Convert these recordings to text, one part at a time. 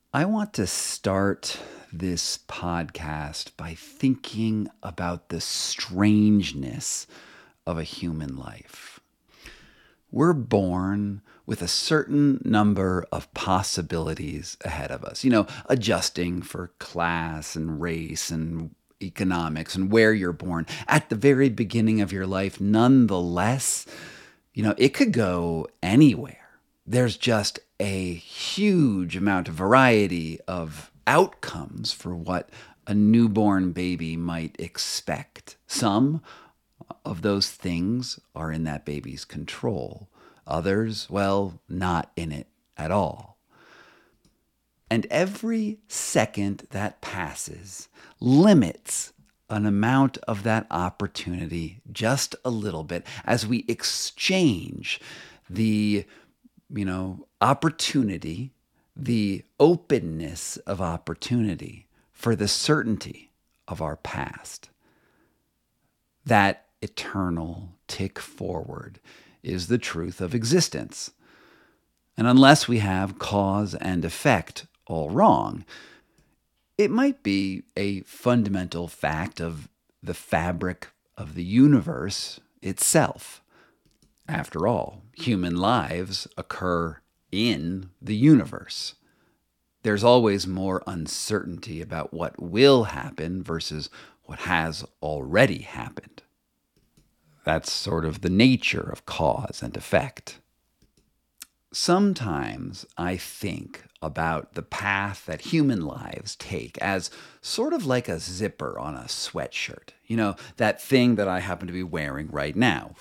I want to start this podcast by thinking about the strangeness of a human life. We're born with a certain number of possibilities ahead of us, adjusting for class and race and economics and where you're born at the very beginning of your life. Nonetheless, it could go anywhere. There's just a huge amount of variety of outcomes for what a newborn baby might expect. Some of those things are in that baby's control. Others, well, not in it at all. And every second that passes limits an amount of that opportunity just a little bit as we exchange the opportunity, the openness of opportunity for the certainty of our past. That eternal tick forward is the truth of existence. And unless we have cause and effect all wrong, it might be a fundamental fact of the fabric of the universe itself. After all, human lives occur in the universe. There's always more uncertainty about what will happen versus what has already happened. That's sort of the nature of cause and effect. Sometimes I think about the path that human lives take as sort of like a zipper on a sweatshirt. That thing that I happen to be wearing right now.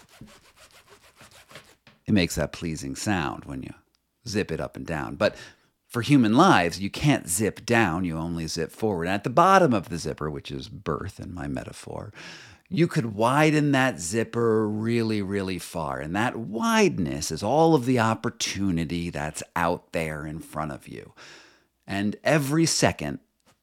It makes that pleasing sound when you zip it up and down. But for human lives, you can't zip down, you only zip forward. And at the bottom of the zipper, which is birth in my metaphor, you could widen that zipper really, really far. And that wideness is all of the opportunity that's out there in front of you. And every second,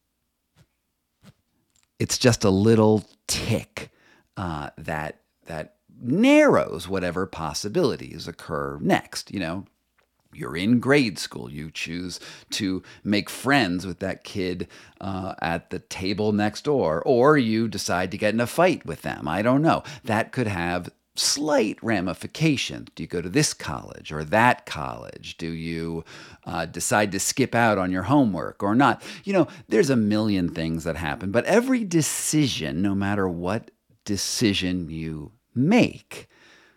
it's just a little tick that narrows whatever possibilities occur next. You're in grade school. You choose to make friends with that kid at the table next door, or you decide to get in a fight with them. I don't know. That could have slight ramifications. Do you go to this college or that college? Do you decide to skip out on your homework or not? There's a million things that happen, but every decision, no matter what decision you make,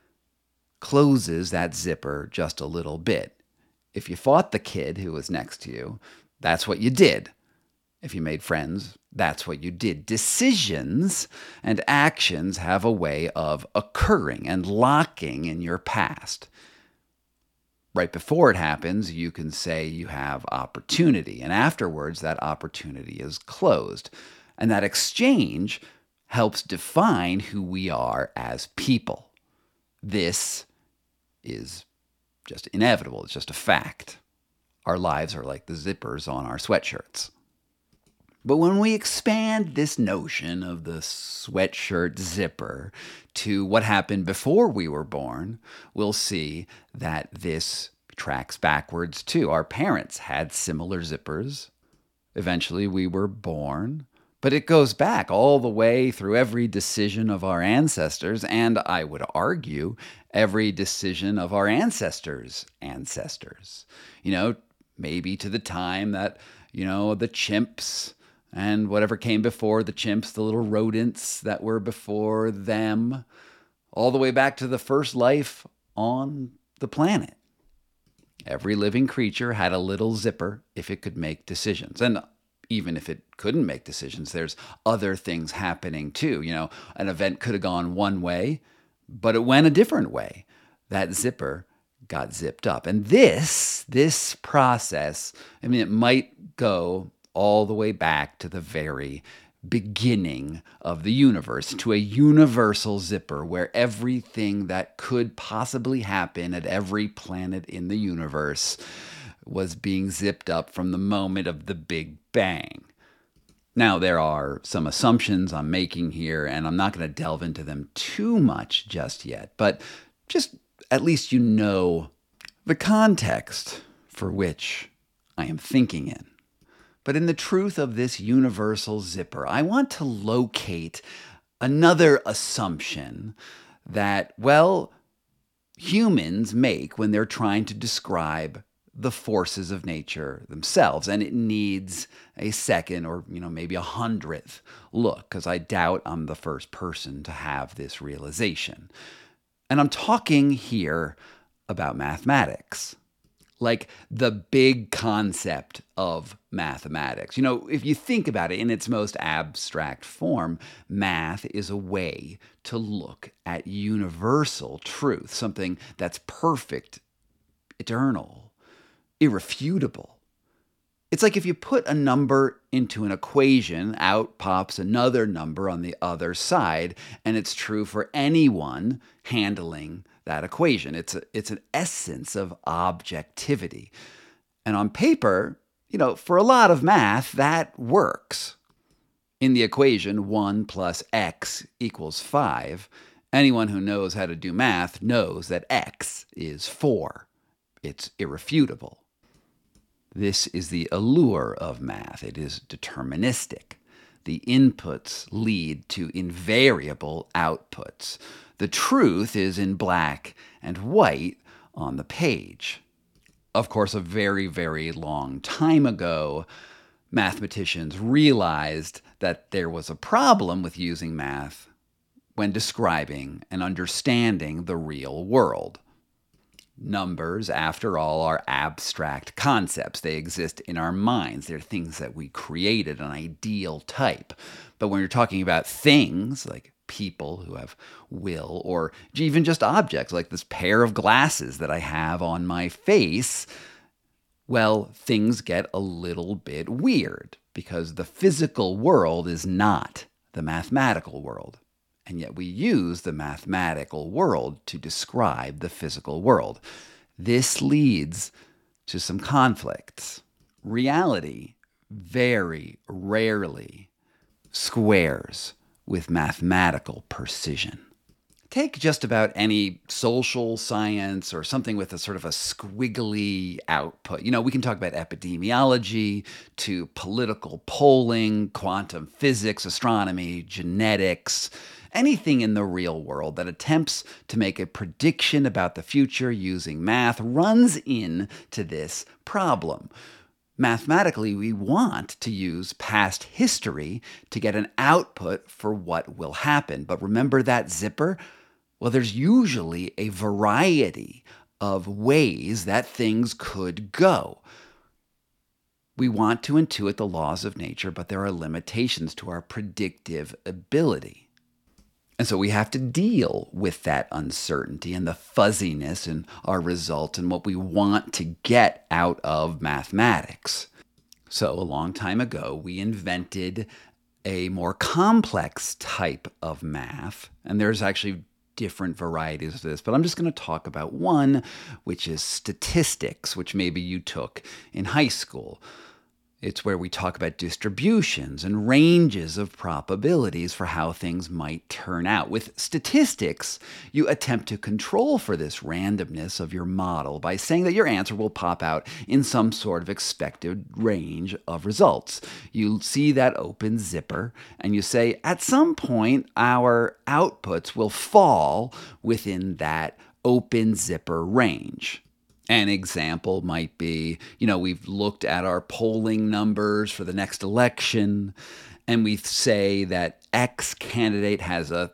closes that zipper just a little bit. If you fought the kid who was next to you, that's what you did. If you made friends, that's what you did. Decisions and actions have a way of occurring and locking in your past. Right before it happens, you can say you have opportunity, and afterwards that opportunity is closed. And that exchange helps define who we are as people. This is just inevitable. It's just a fact. Our lives are like the zippers on our sweatshirts. But when we expand this notion of the sweatshirt zipper to what happened before we were born, we'll see that this tracks backwards too. Our parents had similar zippers. Eventually we were born. But it goes back all the way through every decision of our ancestors, and I would argue every decision of our ancestors' ancestors. Maybe to the time that, the chimps and whatever came before the chimps, the little rodents that were before them, all the way back to the first life on the planet. Every living creature had a little zipper if it could make decisions. And even if it couldn't make decisions, there's other things happening too. An event could have gone one way, but it went a different way. That zipper got zipped up. And this process, it might go all the way back to the very beginning of the universe, to a universal zipper where everything that could possibly happen at every planet in the universe was being zipped up from the moment of the Big Bang. Now, there are some assumptions I'm making here, and I'm not going to delve into them too much just yet, but just at least the context for which I am thinking in. But in the truth of this universal zipper, I want to locate another assumption that, well, humans make when they're trying to describe the forces of nature themselves. And it needs a second or, maybe a 100th look, because I doubt I'm the first person to have this realization. And I'm talking here about mathematics, like the big concept of mathematics. If you think about it in its most abstract form, math is a way to look at universal truth, something that's perfect, eternal, irrefutable. It's like if you put a number into an equation, out pops another number on the other side, and it's true for anyone handling that equation. It's an essence of objectivity. And on paper, for a lot of math, that works. In the equation 1 plus x equals 5, anyone who knows how to do math knows that x is 4. It's irrefutable. This is the allure of math. It is deterministic. The inputs lead to invariable outputs. The truth is in black and white on the page. Of course, a very, very long time ago, mathematicians realized that there was a problem with using math when describing and understanding the real world. Numbers, after all, are abstract concepts. They exist in our minds. They're things that we created, an ideal type. But when you're talking about things like people who have will, or even just objects like this pair of glasses that I have on my face, well, things get a little bit weird because the physical world is not the mathematical world. And yet we use the mathematical world to describe the physical world. This leads to some conflicts. Reality very rarely squares with mathematical precision. Take just about any social science or something with a sort of a squiggly output. We can talk about epidemiology to political polling, quantum physics, astronomy, genetics, anything in the real world that attempts to make a prediction about the future using math runs into this problem. Mathematically, we want to use past history to get an output for what will happen. But remember that zipper? Well, there's usually a variety of ways that things could go. We want to intuit the laws of nature, but there are limitations to our predictive ability. And so we have to deal with that uncertainty and the fuzziness in our results and what we want to get out of mathematics. So a long time ago, we invented a more complex type of math, and there's actually different varieties of this, but I'm just going to talk about one, which is statistics, which maybe you took in high school. It's where we talk about distributions and ranges of probabilities for how things might turn out. With statistics, you attempt to control for this randomness of your model by saying that your answer will pop out in some sort of expected range of results. You see that open zipper and you say, at some point, our outputs will fall within that open zipper range. An example might be, we've looked at our polling numbers for the next election, and we say that X candidate has a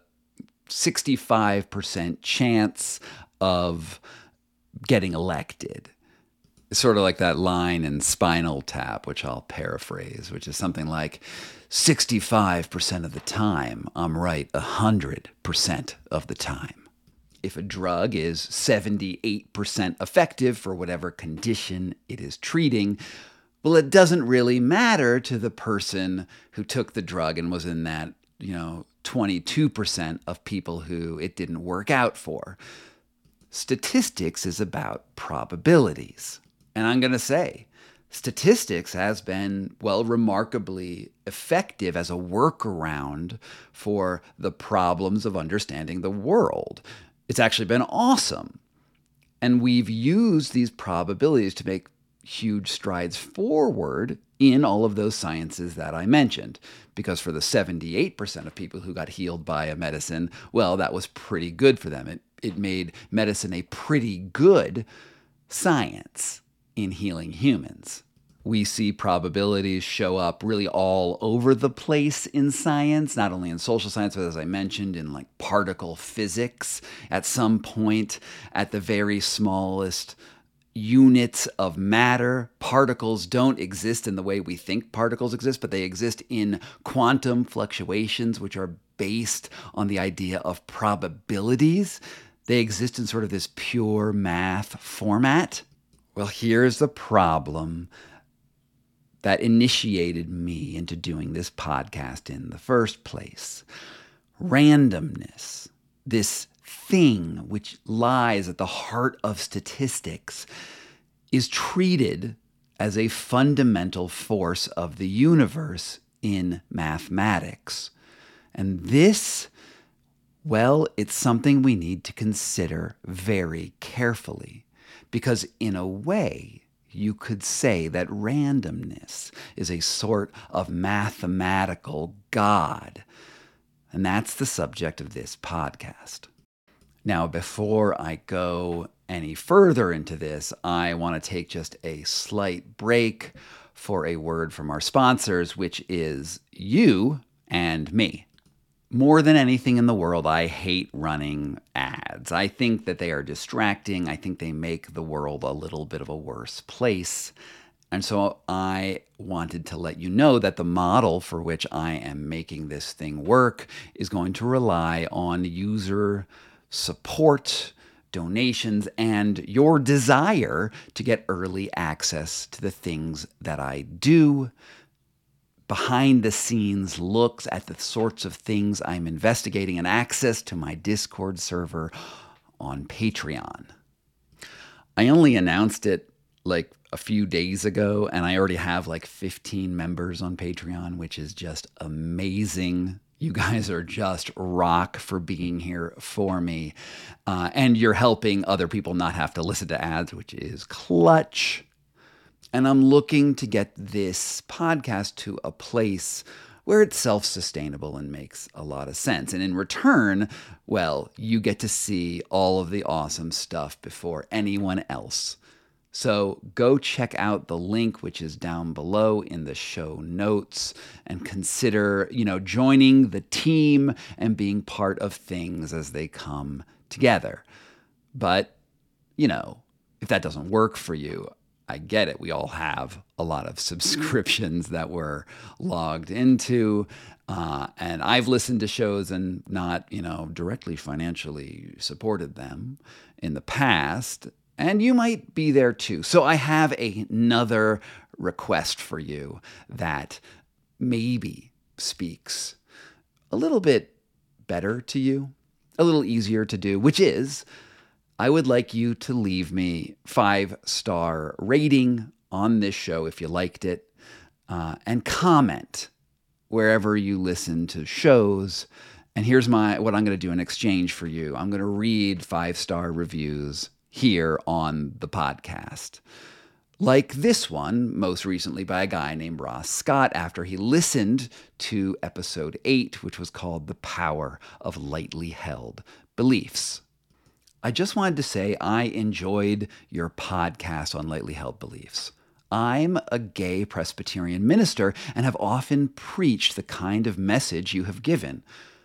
65% chance of getting elected. It's sort of like that line in Spinal Tap, which I'll paraphrase, which is something like, 65% of the time, I'm right 100% of the time. If a drug is 78% effective for whatever condition it is treating, well, it doesn't really matter to the person who took the drug and was in that, 22% of people who it didn't work out for. Statistics is about probabilities. And I'm going to say, statistics has been, remarkably effective as a workaround for the problems of understanding the world. It's actually been awesome. And we've used these probabilities to make huge strides forward in all of those sciences that I mentioned. Because for the 78% of people who got healed by a medicine, well, that was pretty good for them. It made medicine a pretty good science in healing humans. We see probabilities show up really all over the place in science, not only in social science, but as I mentioned, in like particle physics. At some point, at the very smallest units of matter, particles don't exist in the way we think particles exist, but they exist in quantum fluctuations, which are based on the idea of probabilities. They exist in sort of this pure math format. Well, here's the problem that initiated me into doing this podcast in the first place. Randomness, this thing which lies at the heart of statistics, is treated as a fundamental force of the universe in mathematics. And this, well, it's something we need to consider very carefully, because in a way, you could say that randomness is a sort of mathematical God. And that's the subject of this podcast. Now, before I go any further into this, I want to take just a slight break for a word from our sponsors, which is you and me. More than anything in the world, I hate running ads. I think that they are distracting. I think they make the world a little bit of a worse place. And so I wanted to let you know that the model for which I am making this thing work is going to rely on user support, donations, and your desire to get early access to the things that I do. Behind the scenes looks at the sorts of things I'm investigating, and access to my Discord server on Patreon. I only announced it like a few days ago, and I already have like 15 members on Patreon, which is just amazing. You guys are just rock for being here for me. And you're helping other people not have to listen to ads, which is clutch. And I'm looking to get this podcast to a place where it's self-sustainable and makes a lot of sense. And in return, well, you get to see all of the awesome stuff before anyone else. So go check out the link, which is down below in the show notes, and consider, joining the team and being part of things as they come together. But, if that doesn't work for you, I get it. We all have a lot of subscriptions that we're logged into. And I've listened to shows and not, directly financially supported them in the past. And you might be there too. So I have another request for you that maybe speaks a little bit better to you, a little easier to do, which is I would like you to leave me 5-star rating on this show if you liked it, and comment wherever you listen to shows. And here's what I'm going to do in exchange for you. I'm going to read 5-star reviews here on the podcast. Like this one, most recently by a guy named Ross Scott, after he listened to episode 8, which was called The Power of Lightly Held Beliefs. I just wanted to say I enjoyed your podcast on lightly held beliefs. I'm a gay Presbyterian minister and have often preached the kind of message you have given.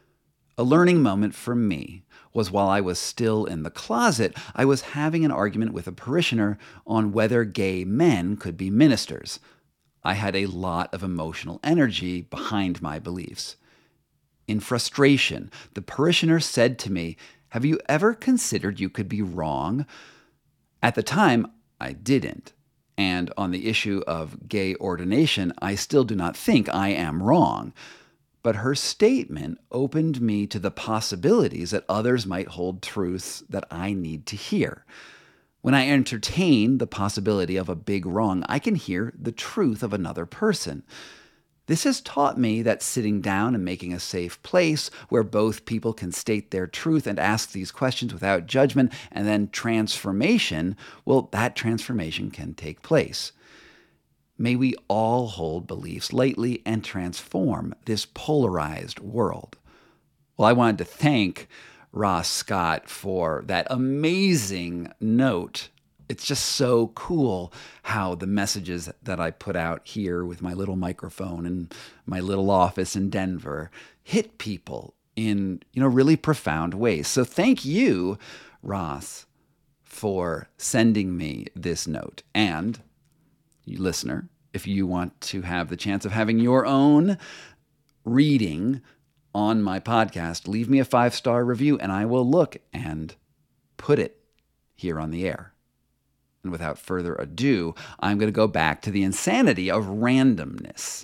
A learning moment for me was while I was still in the closet, I was having an argument with a parishioner on whether gay men could be ministers. I had a lot of emotional energy behind my beliefs. In frustration, the parishioner said to me, "Have you ever considered you could be wrong?" At the time, I didn't. And on the issue of gay ordination, I still do not think I am wrong. But her statement opened me to the possibilities that others might hold truths that I need to hear. When I entertain the possibility of a big wrong, I can hear the truth of another person. This has taught me that sitting down and making a safe place where both people can state their truth and ask these questions without judgment, and then transformation, well, that transformation can take place. May we all hold beliefs lightly and transform this polarized world. Well, I wanted to thank Ross Scott for that amazing note. It's just so cool how the messages that I put out here with my little microphone and my little office in Denver hit people in, really profound ways. So thank you, Ross, for sending me this note. And you listener, if you want to have the chance of having your own reading on my podcast, leave me a 5-star review and I will look and put it here on the air. And without further ado, I'm going to go back to the insanity of randomness.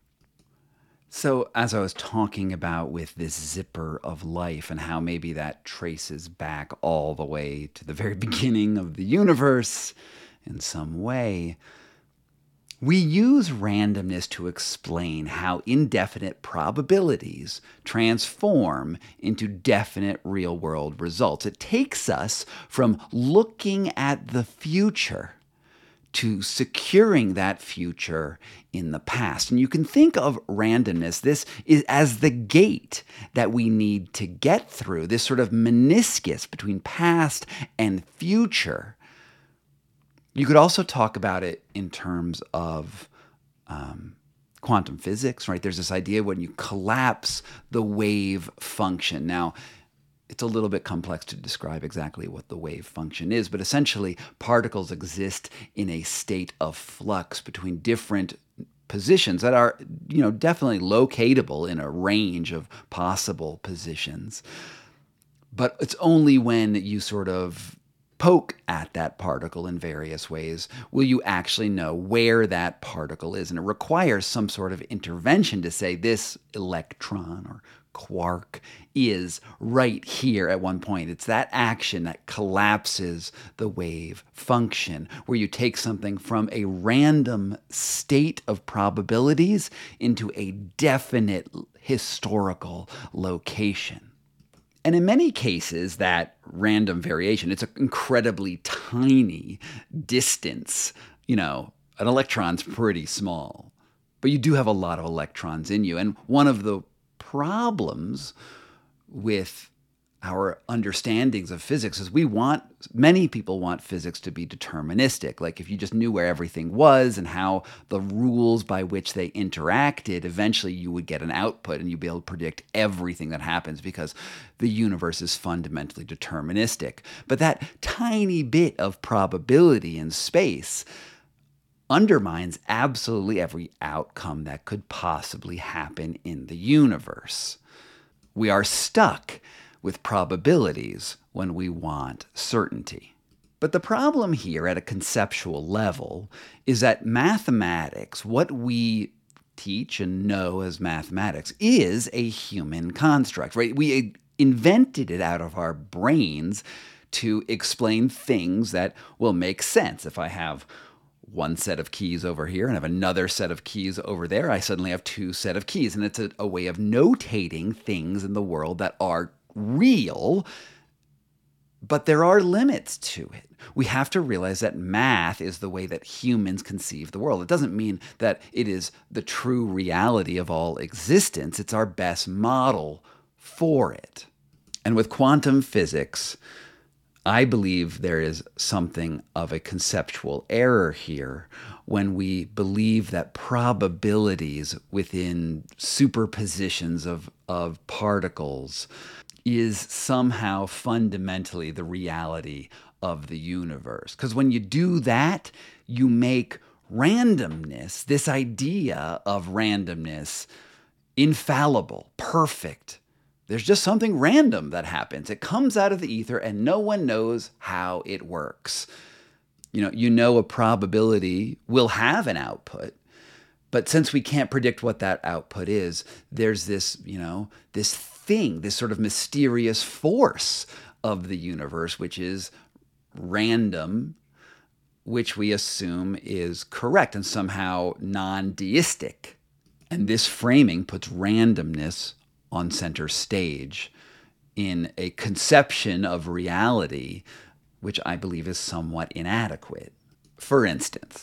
So, as I was talking about with this zipper of life and how maybe that traces back all the way to the very beginning of the universe in some way, we use randomness to explain how indefinite probabilities transform into definite real-world results. It takes us from looking at the future to securing that future in the past. And you can think of randomness, this is as the gate that we need to get through, this sort of meniscus between past and future. You could also talk about it in terms of quantum physics, right? There's this idea when you collapse the wave function. Now, it's a little bit complex to describe exactly what the wave function is, but essentially particles exist in a state of flux between different positions that are, definitely locatable in a range of possible positions. But it's only when you sort of poke at that particle in various ways will you actually know where that particle is. And it requires some sort of intervention to say this electron or quark is right here at one point. It's that action that collapses the wave function, where you take something from a random state of probabilities into a definite historical location. And in many cases, that random variation, it's an incredibly tiny distance. An electron's pretty small, but you do have a lot of electrons in you. And one of the problems with our understandings of physics is many people want physics to be deterministic. Like if you just knew where everything was and how the rules by which they interacted, eventually you would get an output and you'd be able to predict everything that happens because the universe is fundamentally deterministic. But that tiny bit of probability in space undermines absolutely every outcome that could possibly happen in the universe. We are stuck with probabilities when we want certainty. But the problem here at a conceptual level is that mathematics, what we teach and know as mathematics, is a human construct, right? We invented it out of our brains to explain things that will make sense. If I have one set of keys over here and have another set of keys over there, I suddenly have two set of keys. And it's a way of notating things in the world that are real, but there are limits to it. We have to realize that math is the way that humans conceive the world. It doesn't mean that it is the true reality of all existence. It's our best model for it. And with quantum physics, I believe there is something of a conceptual error here when we believe that probabilities within superpositions of particles is somehow fundamentally the reality of the universe. Because when you do that, you make randomness, this idea of randomness, infallible, perfect. There's just something random that happens. It comes out of the ether and no one knows how it works. A probability will have an output, but since we can't predict what that output is, there's this thing, this sort of mysterious force of the universe, which is random, which we assume is correct and somehow non-deistic. And this framing puts randomness on center stage in a conception of reality, which I believe is somewhat inadequate. For instance,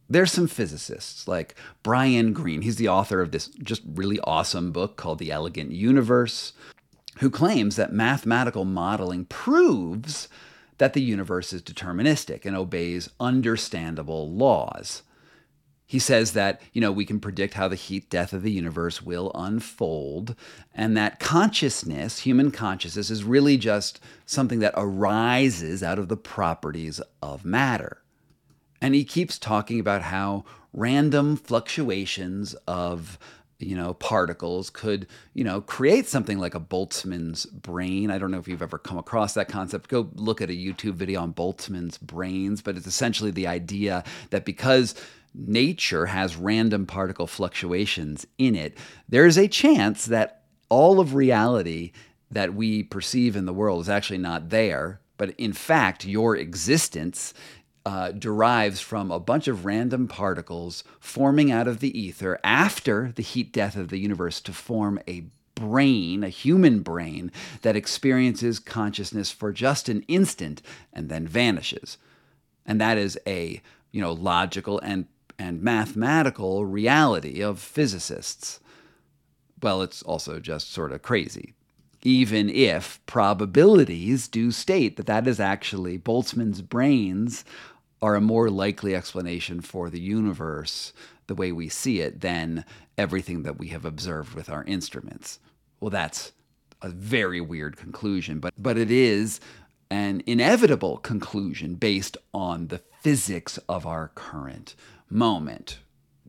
There's some physicists like Brian Greene. He's the author of this just really awesome book called The Elegant Universe, who claims that mathematical modeling proves that the universe is deterministic and obeys understandable laws. He says that, we can predict how the heat death of the universe will unfold, and that consciousness, human consciousness, is really just something that arises out of the properties of matter. And he keeps talking about how random fluctuations of particles could, create something like a Boltzmann's brain. I don't know if you've ever come across that concept. Go look at a YouTube video on Boltzmann's brains, but it's essentially the idea that because nature has random particle fluctuations in it, there's a chance that all of reality that we perceive in the world is actually not there, but in fact, your existence derives from a bunch of random particles forming out of the ether after the heat death of the universe to form a brain, a human brain, that experiences consciousness for just an instant and then vanishes. And that is a logical and mathematical reality of physicists. Well, it's also just sort of crazy. Even if probabilities do state that is actually Boltzmann's brains are a more likely explanation for the universe the way we see it than everything that we have observed with our instruments. Well, that's a very weird conclusion, but it is an inevitable conclusion based on the physics of our current moment.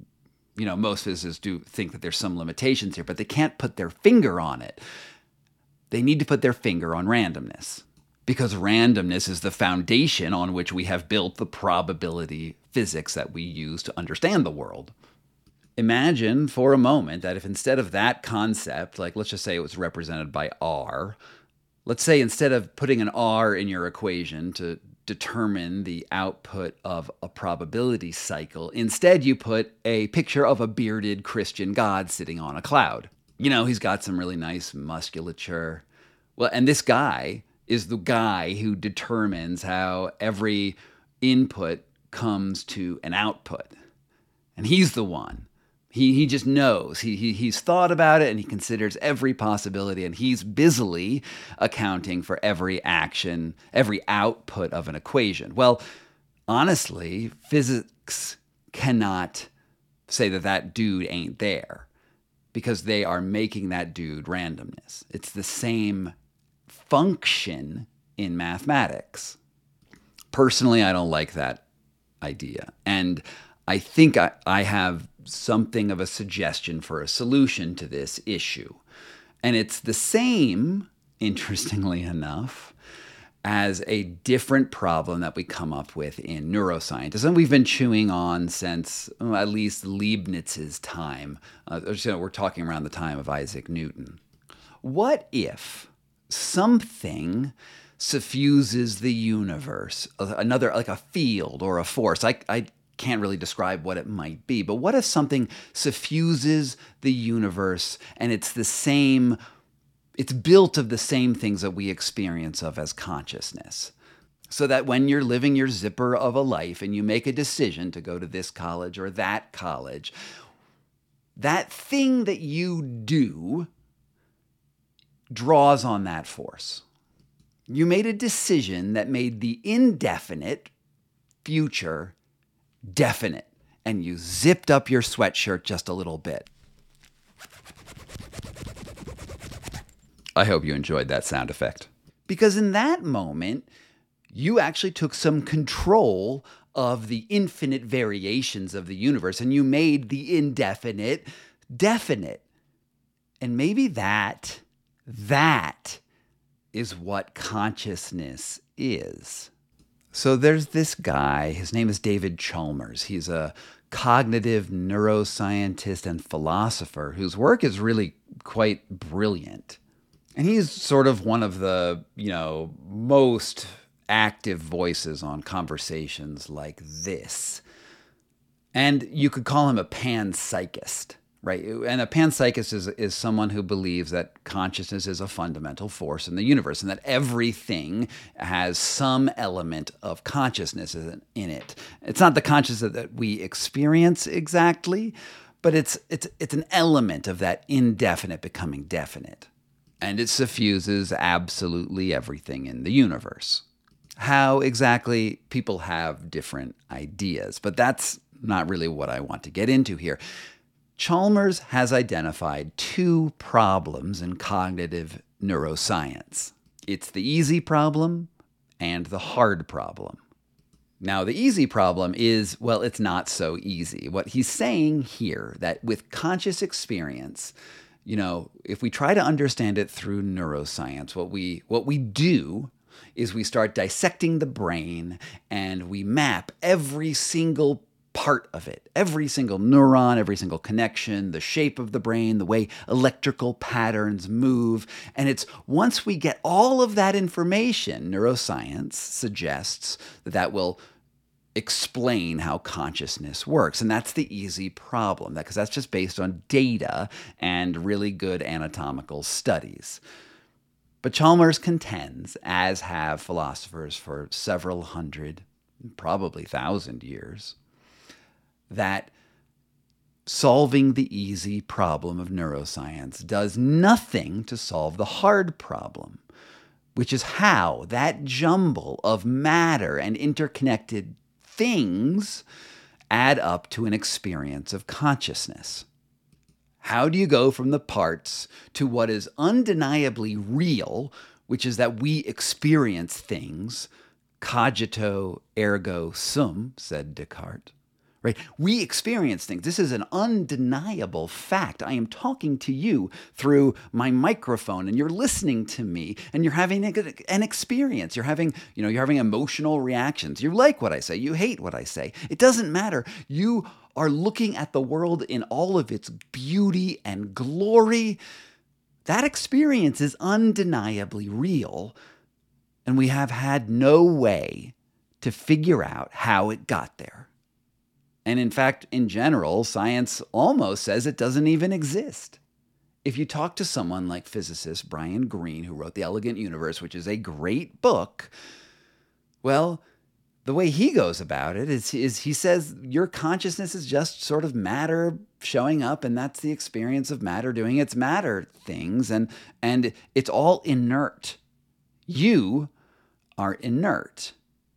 Most physicists do think that there's some limitations here, but they can't put their finger on it. They need to put their finger on randomness, because randomness is the foundation on which we have built the probability physics that we use to understand the world. Imagine for a moment that if instead of that concept, like let's just say it was represented by R, let's say instead of putting an R in your equation to determine the output of a probability cycle, instead you put a picture of a bearded Christian God sitting on a cloud. He's got some really nice musculature. Well, and this guy is the guy who determines how every input comes to an output. And he's the one. He just knows. He's thought about it and he considers every possibility, and he's busily accounting for every action, every output of an equation. Well, honestly, physics cannot say that dude ain't there, because they are making that dude randomness. It's the same function in mathematics. Personally, I don't like that idea. And I think I have something of a suggestion for a solution to this issue. And it's the same, interestingly enough, as a different problem that we come up with in neuroscience. And we've been chewing on since at least Leibniz's time. We're talking around the time of Isaac Newton. What if something suffuses the universe, another, like a field or a force? I can't really describe what it might be, but what if something suffuses the universe and it's built of the same things that we experience of as consciousness? So that when you're living your zipper of a life and you make a decision to go to this college or that college, that thing that you do draws on that force. You made a decision that made the indefinite future definite, and you zipped up your sweatshirt just a little bit. I hope you enjoyed that sound effect. Because in that moment, you actually took some control of the infinite variations of the universe, and you made the indefinite definite. And maybe that is what consciousness is. So there's this guy, his name is David Chalmers. He's a cognitive neuroscientist and philosopher whose work is really quite brilliant. And he's sort of one of the, most active voices on conversations like this. And you could call him a panpsychist. Right. And a panpsychist is someone who believes that consciousness is a fundamental force in the universe and that everything has some element of consciousness in it. It's not the consciousness that we experience exactly, but it's an element of that indefinite becoming definite. And it suffuses absolutely everything in the universe. How exactly, people have different ideas, but that's not really what I want to get into here. Chalmers has identified two problems in cognitive neuroscience. It's the easy problem and the hard problem. Now, the easy problem is, well, it's not so easy. What he's saying here, that with conscious experience, if we try to understand it through neuroscience, what we do is we start dissecting the brain and we map every single part of it, every single neuron, every single connection, the shape of the brain, the way electrical patterns move. And it's once we get all of that information, neuroscience suggests that will explain how consciousness works. And that's the easy problem, because that's just based on data and really good anatomical studies. But Chalmers contends, as have philosophers for several hundred, probably 1,000 years, that solving the easy problem of neuroscience does nothing to solve the hard problem, which is how that jumble of matter and interconnected things add up to an experience of consciousness. How do you go from the parts to what is undeniably real, which is that we experience things? Cogito ergo sum, said Descartes. Right? We experience things. This is an undeniable fact. I am talking to you through my microphone, and you're listening to me, and you're having an experience. You're having emotional reactions. You like what I say. You hate what I say. It doesn't matter. You are looking at the world in all of its beauty and glory. That experience is undeniably real, and we have had no way to figure out how it got there. And in fact, in general, science almost says it doesn't even exist. If you talk to someone like physicist Brian Greene, who wrote The Elegant Universe, which is a great book, well, the way he goes about it is he says your consciousness is just sort of matter showing up, and that's the experience of matter doing its matter things, and it's all inert. You are inert.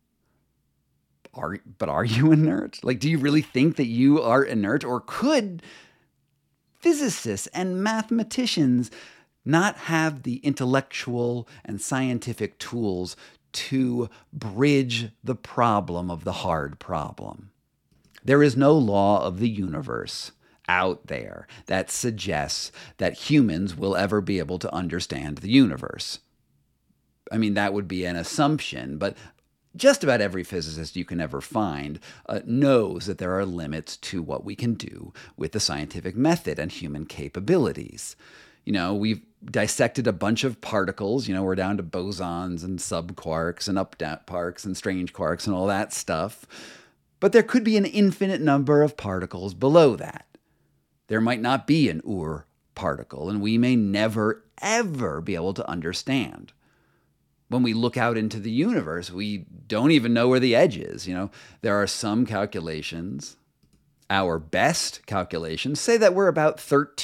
But are you inert? Like, do you really think that you are inert? Or could physicists and mathematicians not have the intellectual and scientific tools to bridge the problem of the hard problem? There is no law of the universe out there that suggests that humans will ever be able to understand the universe. I mean, that would be an assumption, but just about every physicist you can ever find knows that there are limits to what we can do with the scientific method and human capabilities. We've dissected a bunch of particles. We're down to bosons and subquarks and up-down quarks and strange quarks and all that stuff. But there could be an infinite number of particles below that. There might not be an Ur particle, and we may never, ever be able to understand. When we look out into the universe, we don't even know where the edge is. There are some calculations. Our best calculations say that we're about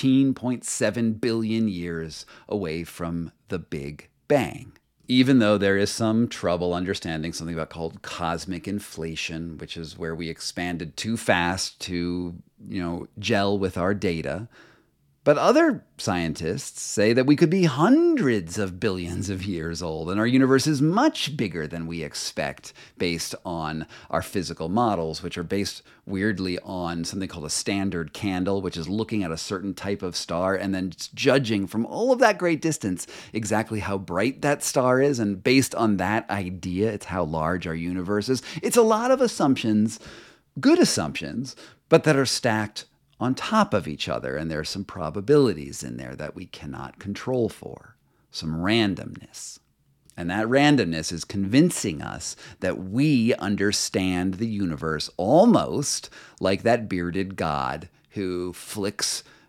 13.7 billion years away from the Big Bang. Even though there is some trouble understanding something called cosmic inflation, which is where we expanded too fast to, gel with our data. But other scientists say that we could be hundreds of billions of years old, and our universe is much bigger than we expect based on our physical models, which are based weirdly on something called a standard candle, which is looking at a certain type of star and then judging from all of that great distance exactly how bright that star is. And based on that idea, it's how large our universe is. It's a lot of assumptions, good assumptions, but that are stacked on top of each other, and there are some probabilities in there that we cannot control for, some randomness. And that randomness is convincing us that we understand the universe almost like that bearded god who flicks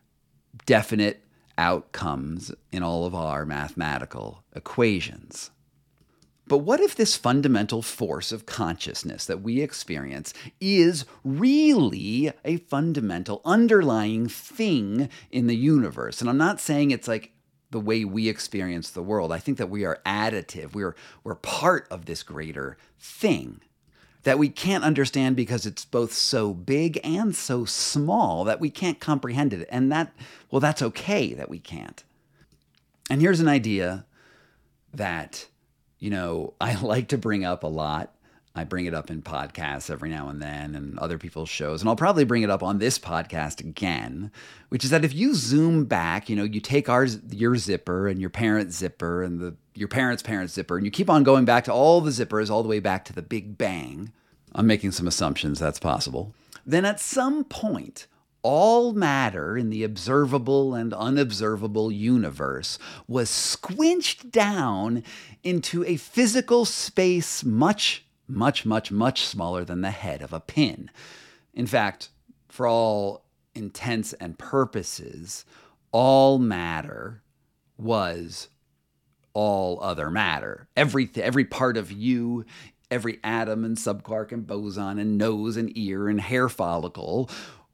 definite outcomes in all of our mathematical equations. But what if this fundamental force of consciousness that we experience is really a fundamental underlying thing in the universe? And I'm not saying it's like the way we experience the world. I think that we are additive. We're part of this greater thing that we can't understand because it's both so big and so small that we can't comprehend it. And that's okay that we can't. And here's an idea that I like to bring up a lot. I bring it up in podcasts every now and then and other people's shows. And I'll probably bring it up on this podcast again, which is that if you zoom back, you take your zipper and your parents' zipper and your parents' parents' zipper, and you keep on going back to all the zippers all the way back to the Big Bang. I'm making some assumptions that's possible. Then at some point, all matter in the observable and unobservable universe was squinched down into a physical space much, much, much, much smaller than the head of a pin. In fact, for all intents and purposes, all matter was all other matter. Every part of you, every atom and subquark and boson and nose and ear and hair follicle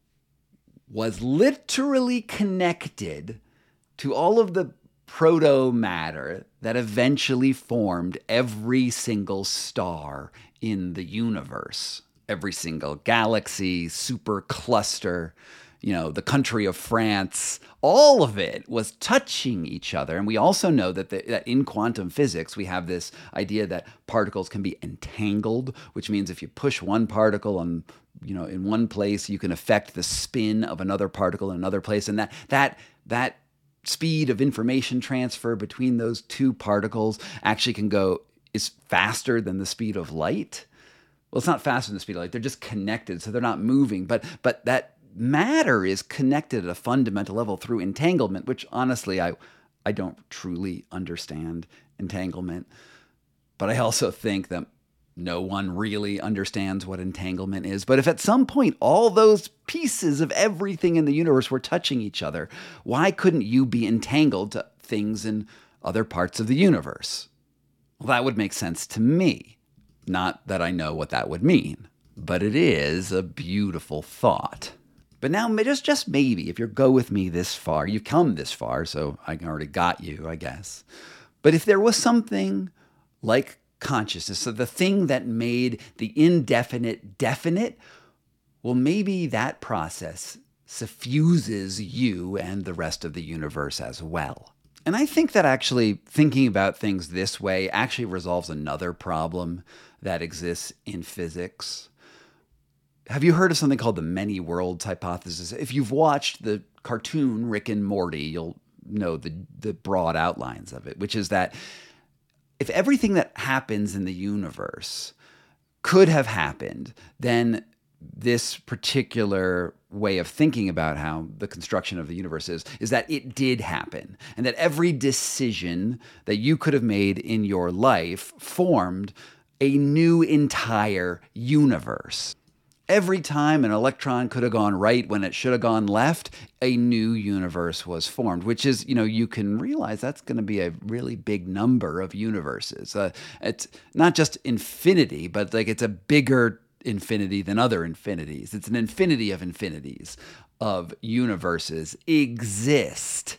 was literally connected to all of the proto-matter that eventually formed every single star in the universe, every single galaxy, supercluster, the country of France, all of it was touching each other. And we also know that in quantum physics, we have this idea that particles can be entangled, which means if you push one particle on in one place, you can affect the spin of another particle in another place. And that speed of information transfer between those two particles actually is faster than the speed of light. Well, it's not faster than the speed of light. They're just connected, so they're not moving. But that matter is connected at a fundamental level through entanglement, which honestly, I don't truly understand entanglement. But I also think that no one really understands what entanglement is. But if at some point all those pieces of everything in the universe were touching each other, why couldn't you be entangled to things in other parts of the universe? Well, that would make sense to me. Not that I know what that would mean, but it is a beautiful thought. But now, just maybe, if you go with me this far, you've come this far, so I already got you, I guess. But if there was something like consciousness, so the thing that made the indefinite definite, well, maybe that process suffuses you and the rest of the universe as well. And I think that actually thinking about things this way actually resolves another problem that exists in physics. Have you heard of something called the many worlds hypothesis? If you've watched the cartoon Rick and Morty, you'll know the broad outlines of it, which is that if everything that happens in the universe could have happened, then this particular way of thinking about how the construction of the universe is that it did happen, and that every decision that you could have made in your life formed a new entire universe. Every time an electron could have gone right when it should have gone left, a new universe was formed, which is, you can realize that's going to be a really big number of universes. It's not just infinity, but it's a bigger infinity than other infinities. It's an infinity of infinities of universes exist.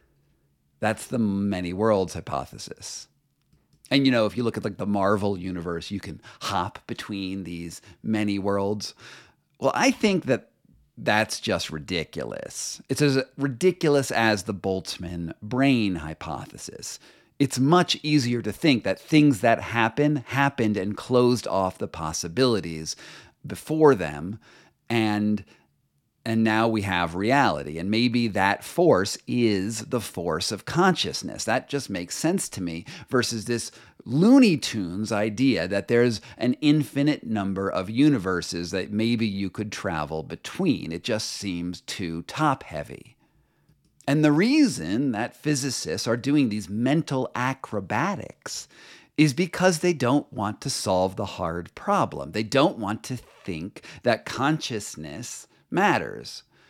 That's the many worlds hypothesis. And, if you look at the Marvel universe, you can hop between these many worlds. Well, I think that that's just ridiculous. It's as ridiculous as the Boltzmann brain hypothesis. It's much easier to think that things that happened and closed off the possibilities before them, and now we have reality. And maybe that force is the force of consciousness. That just makes sense to me versus this Looney Tunes idea that there's an infinite number of universes that maybe you could travel between. It just seems too top-heavy. And the reason that physicists are doing these mental acrobatics is because they don't want to solve the hard problem. They don't want to think that consciousness matters.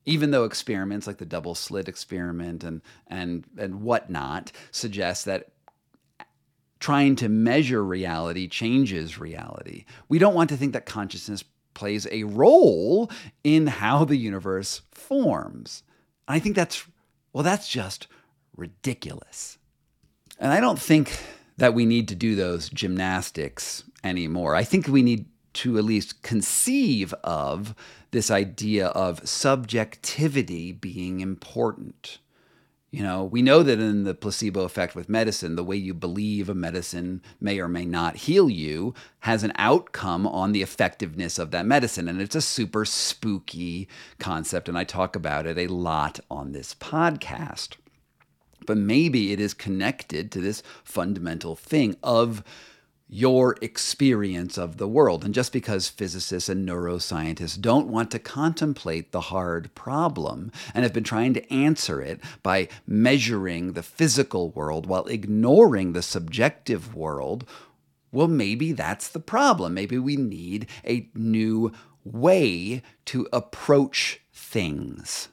Even though experiments like the double slit experiment and whatnot suggest that trying to measure reality changes reality. We don't want to think that consciousness plays a role in how the universe forms. I think that's just ridiculous. And I don't think that we need to do those gymnastics anymore. I think we need to at least conceive of this idea of subjectivity being important. We know that in the placebo effect with medicine, the way you believe a medicine may or may not heal you has an outcome on the effectiveness of that medicine. And it's a super spooky concept, and I talk about it a lot on this podcast. But maybe it is connected to this fundamental thing of your experience of the world. And just because physicists and neuroscientists don't want to contemplate the hard problem and have been trying to answer it by measuring the physical world while ignoring the subjective world, well, maybe that's the problem. Maybe we need a new way to approach things.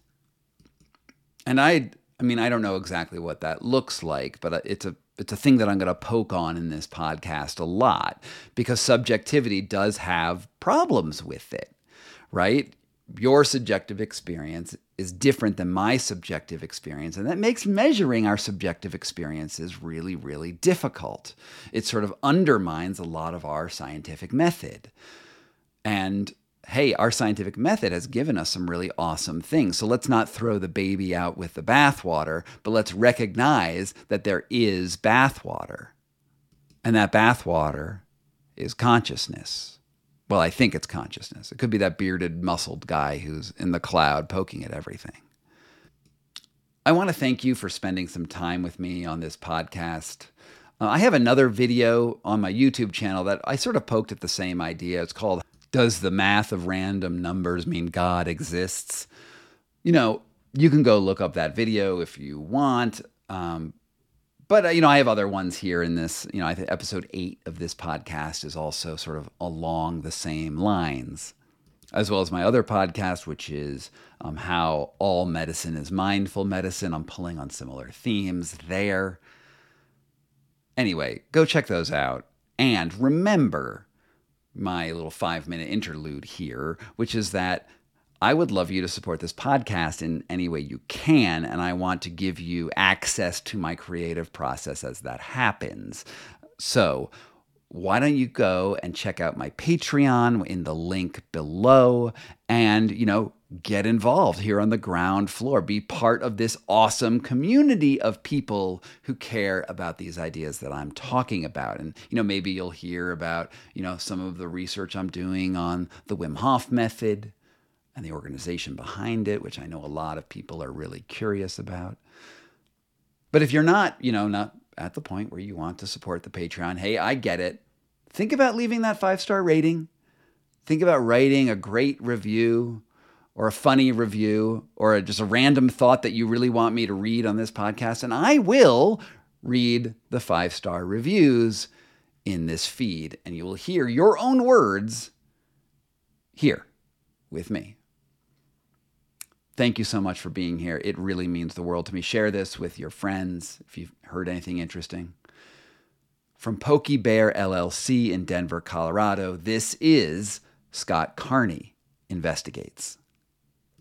And I don't know exactly what that looks like, but it's a thing that I'm going to poke on in this podcast a lot, because subjectivity does have problems with it, right? Your subjective experience is different than my subjective experience, and that makes measuring our subjective experiences really, really difficult. It sort of undermines a lot of our scientific method. And hey, our scientific method has given us some really awesome things. So let's not throw the baby out with the bathwater, but let's recognize that there is bathwater. And that bathwater is consciousness. Well, I think it's consciousness. It could be that bearded, muscled guy who's in the cloud poking at everything. I want to thank you for spending some time with me on this podcast. I have another video on my YouTube channel that I sort of poked at the same idea. It's called Does the Math of Random Numbers Mean God Exists? You can go look up that video if you want. But I have other ones here in this. I think episode 8 of this podcast is also sort of along the same lines, as well as my other podcast, which is How All Medicine is Mindful Medicine. I'm pulling on similar themes there. Anyway, go check those out. And remember my little 5-minute interlude here, which is that I would love you to support this podcast in any way you can, and I want to give you access to my creative process as that happens. So why don't you go and check out my Patreon in the link below and, get involved here on the ground floor. Be part of this awesome community of people who care about these ideas that I'm talking about. And, maybe you'll hear about, some of the research I'm doing on the Wim Hof method and the organization behind it, which I know a lot of people are really curious about. But if you're not, not at the point where you want to support the Patreon, hey, I get it. Think about leaving that 5-star rating. Think about writing a great review or a funny review or just a random thought that you really want me to read on this podcast. And I will read the 5-star reviews in this feed, and you will hear your own words here with me. Thank you so much for being here. It really means the world to me. Share this with your friends if you've heard anything interesting. From Pokey Bear LLC in Denver, Colorado, this is Scott Carney Investigates.